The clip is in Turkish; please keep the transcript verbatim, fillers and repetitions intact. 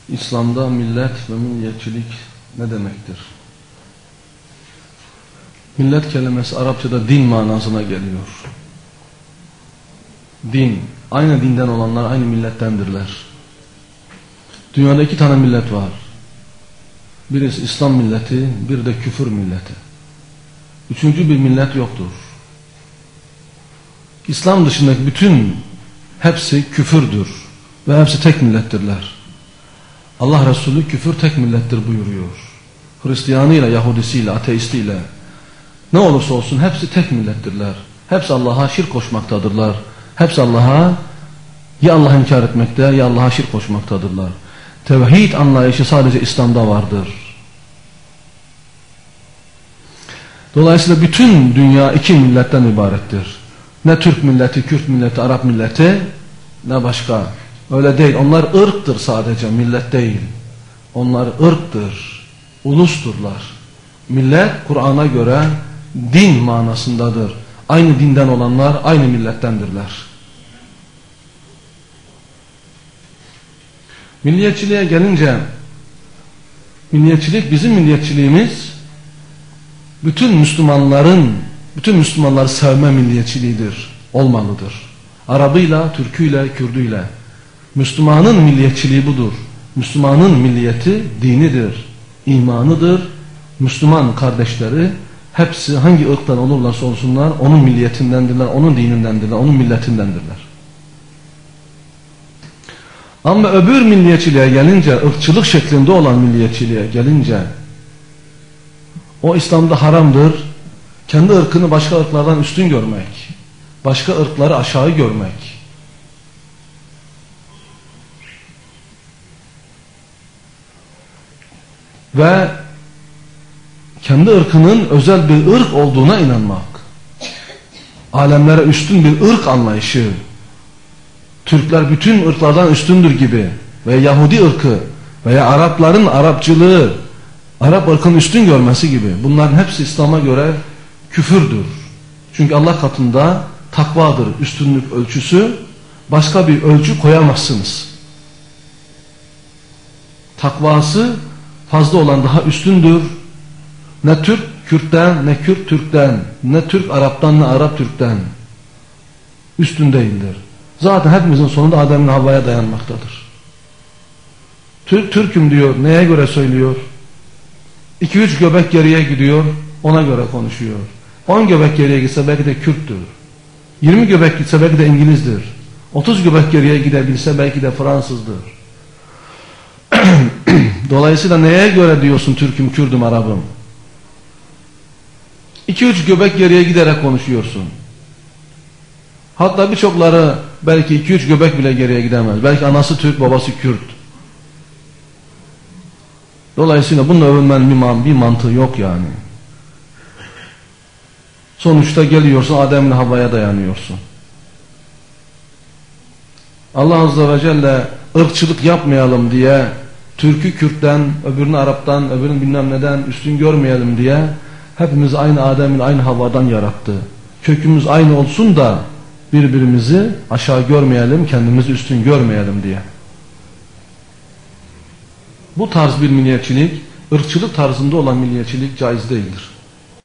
İslam'da millet ve milliyetçilik ne demektir? Millet kelimesi Arapçada din manasına geliyor. Din, aynı dinden olanlar aynı millettendirler. Dünyada iki tane millet var. Birisi İslam milleti, bir de küfür milleti. Üçüncü bir millet yoktur. İslam dışındaki bütün hepsi küfürdür ve hepsi tek millettirler. Allah Resulü küfür tek millettir buyuruyor. Hristiyanıyla, Yahudisiyle, ateistiyle ne olursa olsun hepsi tek millettirler. Hepsi Allah'a şirk koşmaktadırlar. Hepsi Allah'a ya Allah'ı inkar etmekte ya Allah'a şirk koşmaktadırlar. Tevhid anlayışı sadece İslam'da vardır. Dolayısıyla bütün dünya iki milletten ibarettir. Ne Türk milleti, Kürt milleti, Arap milleti ne başka. Öyle değil. Onlar ırktır sadece, millet değil. Onlar ırktır, ulusturlar. Millet Kur'an'a göre din manasındadır. Aynı dinden olanlar aynı millettendirler. Milliyetçiliğe gelince, milliyetçilik bizim milliyetçiliğimiz bütün Müslümanların, bütün Müslümanları sevme milliyetçiliğidir, olmalıdır. Arabıyla, Türküyle, Kürdüyle. Müslümanın milliyetçiliği budur. Müslümanın milliyeti dinidir, imanıdır. Müslüman kardeşleri hepsi hangi ırktan olurlarsa olsunlar onun milliyetindendirler, onun dinindendirler, onun milletindendirler. Ama öbür milliyetçiliğe gelince, ırkçılık şeklinde olan milliyetçiliğe gelince, o İslam'da haramdır. Kendi ırkını başka ırklardan üstün görmek, başka ırkları aşağı görmek. Ve kendi ırkının özel bir ırk olduğuna inanmak. Alemlere üstün bir ırk anlayışı. Türkler bütün ırklardan üstündür gibi veya Yahudi ırkı veya Arapların Arapçılığı, Arap ırkının üstün görmesi gibi. Bunların hepsi İslam'a göre küfürdür. Çünkü Allah katında takvadır üstünlük ölçüsü. Başka bir ölçü koyamazsınız. Takvası fazla olan daha üstündür. Ne Türk Kürt'ten, ne Kürt Türk'ten, ne Türk Arap'tan, ne Arap Türk'ten üstün değildir. Zaten hepimizin sonunda Adem'in Havva'ya dayanmaktadır. Türk Türk'üm diyor. Neye göre söylüyor? iki üç göbek geriye gidiyor. Ona göre konuşuyor. on göbek geriye gitse belki de Kürt'tür. yirmi göbek gitse belki de İngiliz'dir. otuz göbek geriye gidebilse belki de Fransız'dır. Dolayısıyla neye göre diyorsun Türk'üm, Kürdüm, Arap'ım? iki üç göbek geriye giderek konuşuyorsun. Hatta birçokları belki iki üç göbek bile geriye gidemez. Belki anası Türk, babası Kürt. Dolayısıyla bunun övünmenin bir, man bir mantığı yok yani. Sonuçta geliyorsun Adem'le Havva'ya dayanıyorsun. Allah Azze ve Celle ırkçılık yapmayalım diye Türk'ü Kürt'ten, öbürünü Arap'tan, öbürünü bilmem neden üstün görmeyelim diye hepimiz aynı Adem'in aynı Havva'dan yarattı. Kökümüz aynı olsun da birbirimizi aşağı görmeyelim, kendimizi üstün görmeyelim diye. Bu tarz bir milliyetçilik, ırkçılık tarzında olan milliyetçilik caiz değildir.